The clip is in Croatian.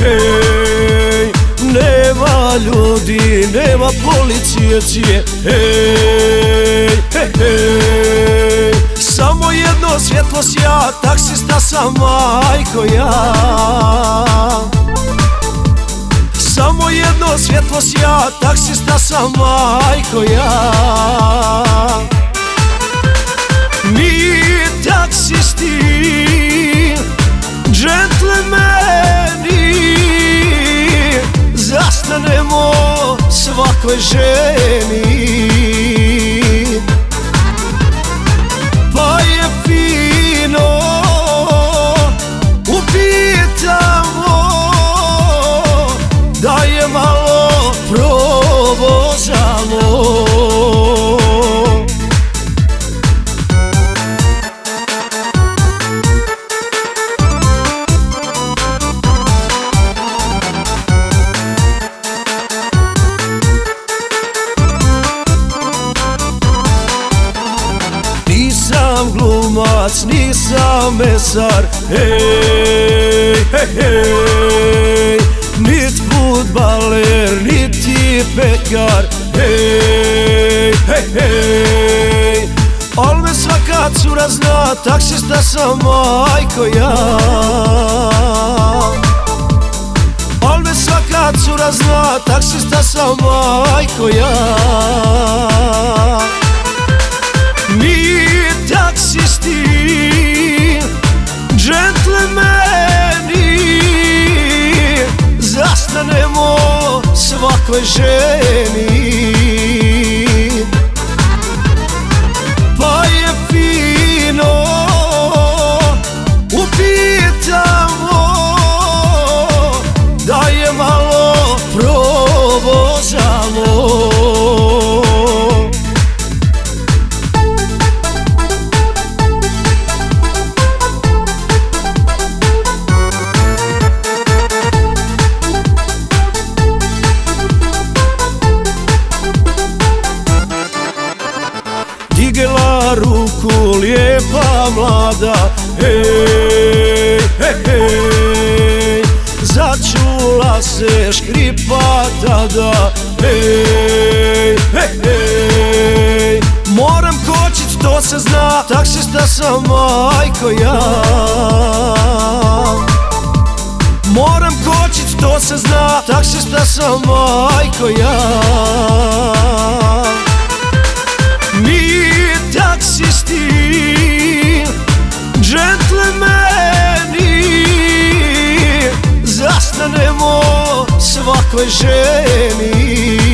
hej. Nema ljudi, nema policije, cije, hej, hej, hej. Samo jedno svjetlo sja, taksista sam, majko ja. Samo jedno svjetlo sja, taksista sam, majko ja. Mi taksisti, džentlmeni, zastanemo svakoj ženi. Pa je fino, upitamo, da je malo provozamo. Nisam glumac, nisam mesar, hej, hej, hej. Nit fudbaler, niti pekar, hej, hej, hej. Al me svaka cura zna, taksista sam, majko ja. Al me svaka cura zna, taksista sam, majko ja. Mi taksisti, džentlmeni, zastanemo svakoj ženi. Pa je fino, upitamo, da je malo provozamo. Digela ruku lijepa mlada, hej, hej, hej. Začula se škripa tada, hej, hej, hej. Moram kočit, to se zna, taksista sam, majko ja. Moram kočit, to se zna, taksista sam, majko ja. Mi taksisti, džentlmeni, zastanemo svakoj ženi.